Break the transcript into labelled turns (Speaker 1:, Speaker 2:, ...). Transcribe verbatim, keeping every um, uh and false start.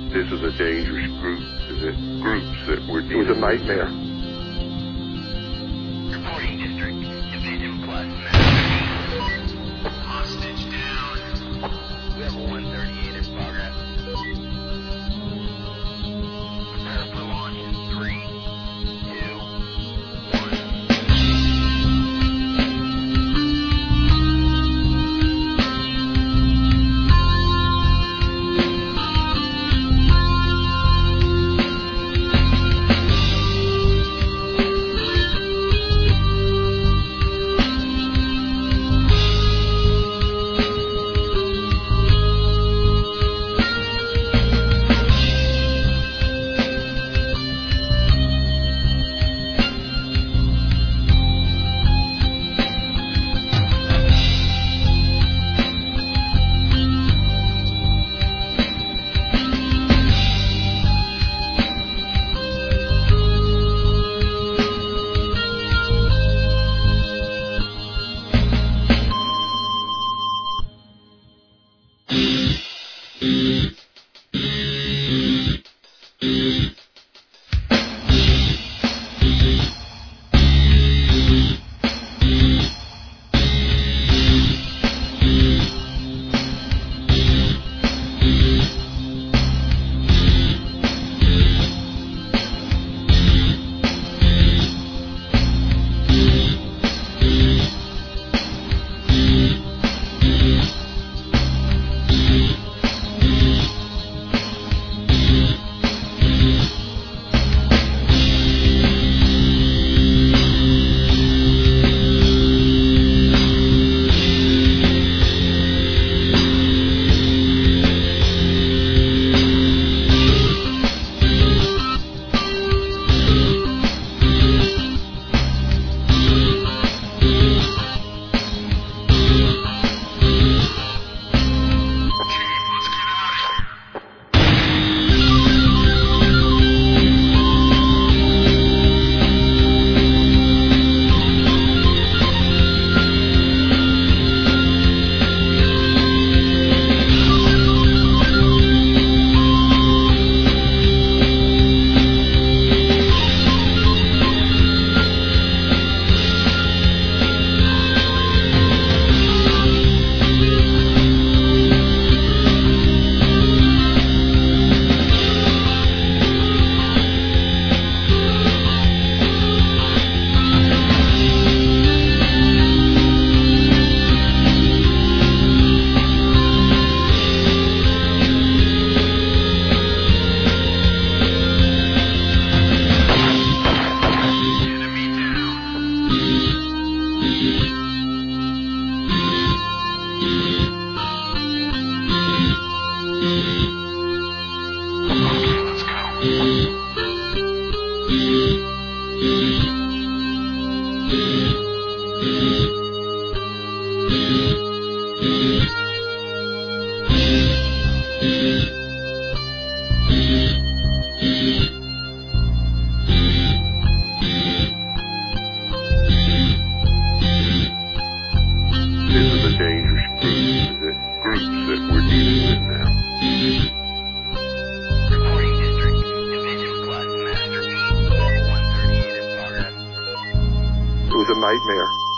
Speaker 1: This is a dangerous group. The groups that we're dealing
Speaker 2: It was a nightmare.
Speaker 3: Reporting district. Division plus master. Hostage down. We have a one thirty-eight in progress. Prepare for launch in three, two, one.
Speaker 1: This is a dangerous group. The groups that we're dealing with now.
Speaker 3: Reporting district. Division plus master. Level one thirty-eight in progress.
Speaker 2: It was a nightmare.